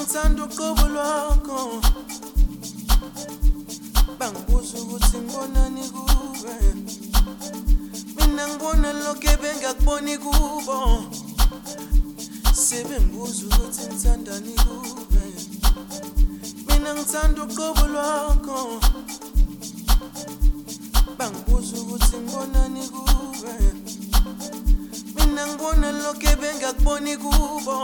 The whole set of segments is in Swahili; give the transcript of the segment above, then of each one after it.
ngithanda uqobo lwakho bangibuza ukuthi ngibonani kube mina ngibona lokho ebengakuboni kubo sebengibuza ukuthi ngithandani kube mina ngithanda uqobo lwakho bangibuza ukuthi ngibonani kube mina ngibona lokho ebengakuboni kubo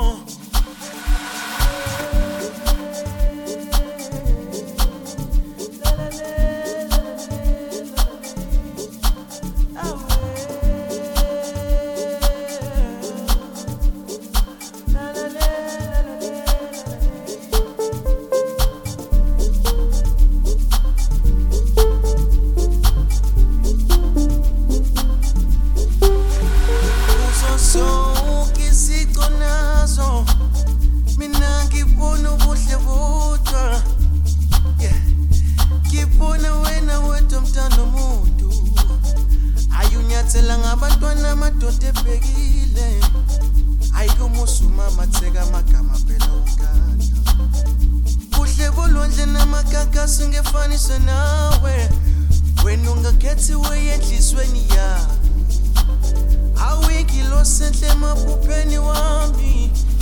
ngabantwana amadoda ebhekile ayikumusuma matheka amagama phela ungana kuhle bolondle namakakasi ngefanise nawe wena ungakhethiwe enhlizweni yami awikilo senhle emaphupheni wami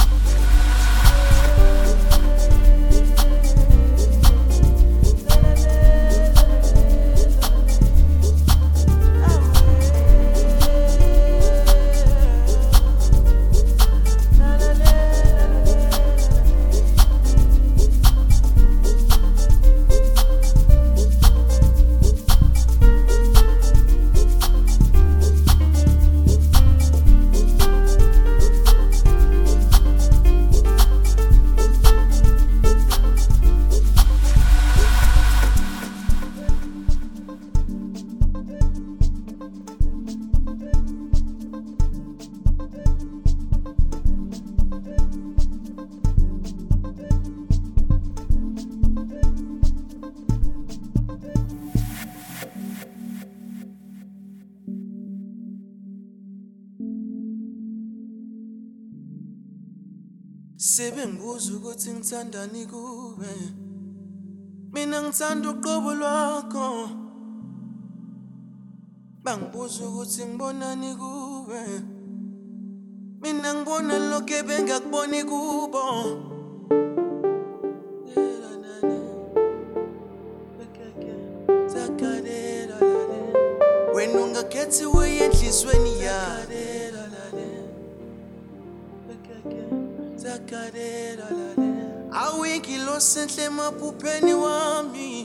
sebengibuza ukuthi ngithandani kube mina ngithanda uqobo lwakho bangibuza ukuthi ngibonani kube mina ngibona lokho ebengakuboni kubo wena ungakhethiwe enhlizweni yami awikilo senhle emaphupheni wami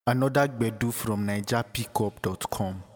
Another Gbedu from NigerPickup.com.